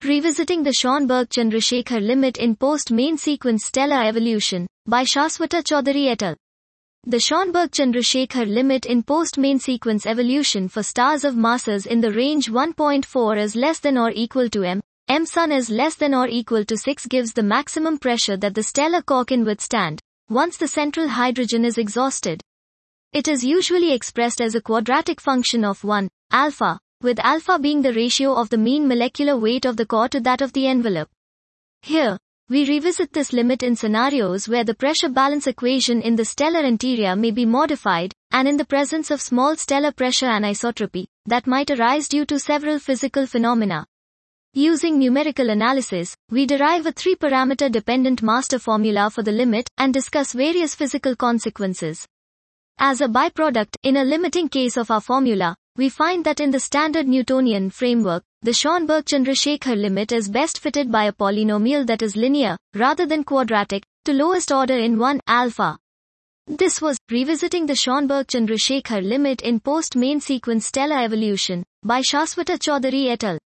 Revisiting the Schoenberg-Chandrasekhar limit in post-main sequence stellar evolution, by Shaswata Chaudhary et al. The Schoenberg-Chandrasekhar limit in post-main sequence evolution for stars of masses in the range 1.4 is less than or equal to m Sun is less than or equal to 6 gives the maximum pressure that the stellar core can withstand, once the central hydrogen is exhausted. It is usually expressed as a quadratic function of 1, alpha, with alpha being the ratio of the mean molecular weight of the core to that of the envelope. Here, we revisit this limit in scenarios where the pressure balance equation in the stellar interior may be modified, and in the presence of small stellar pressure anisotropy, that might arise due to several physical phenomena. Using numerical analysis, we derive a 3-parameter dependent master formula for the limit, and discuss various physical consequences. As a byproduct, in a limiting case of our formula, we find that in the standard Newtonian framework, the Schoenberg-Chandrasekhar limit is best fitted by a polynomial that is linear, rather than quadratic, to lowest order in 1, alpha. This was, Revisiting the Schoenberg-Chandrasekhar limit in post-main sequence stellar evolution, by Shaswata Chaudhary et al.